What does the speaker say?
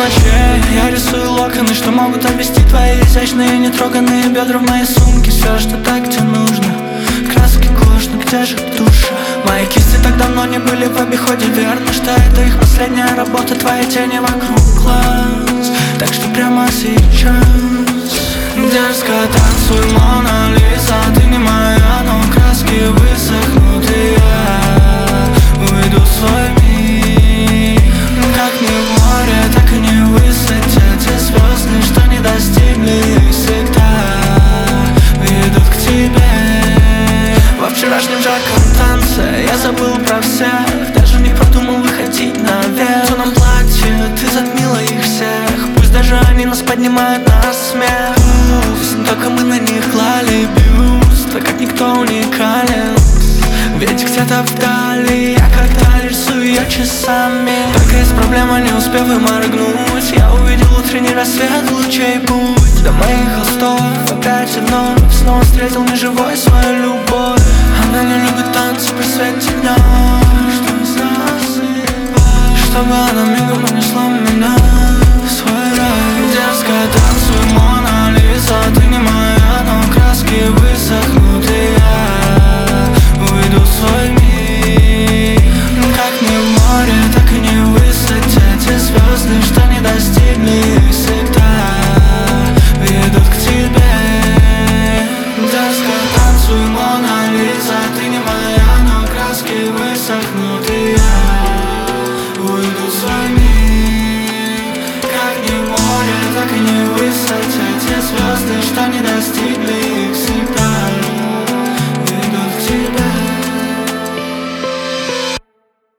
ночей я рисую локоны, что могут обвести твои изящные нетроганные бедра в моей сумке. Все, что так, где нужно. Краски кож, но где же душа? Мои кисти так давно не были в обиходе. Верно, что это их последняя работа. Твои тени вокруг глаз. Так что прямо сейчас дерзко танцуй, Мона Лиза. Ты не моя, но краски высохнут, и я уйду в свой мир. Как не в море, так и не в высоте. Те звезды, что не достигли, их всегда ведут к тебе. Во вчерашнем жарком танце я забыл про всех. Даже не подумал выходить наверх. В тоном платье ты затмила их всех. Пусть даже они нас поднимают на смех. Только мы на них клали бюст. А как никто уникален. Ведь где-то вдали я когда рисую ее часами. Только есть проблема, не успев и моргнуть. Я увидел утренний рассвет, лучей путь до моих холстов. Опять и вновь снова встретил неживой свою любовь. Она не любит танцы при свете дня. Чтобы она мигом унесла меня в свой рай. Дерзко танцуй, Мона Лиза. Ты не моя, но краски высохнут, и я уйду в свой мир. Как не в море, так и не в высоте. Те звезды, что не достигли, их всегда ведут к тебе. Дерзко танцуй, Мона Лиза. Ты не моя, но краски высохнут, и я уйду в свой мир. Как не в море, так и не в высоте. Те звезды, что не достигли.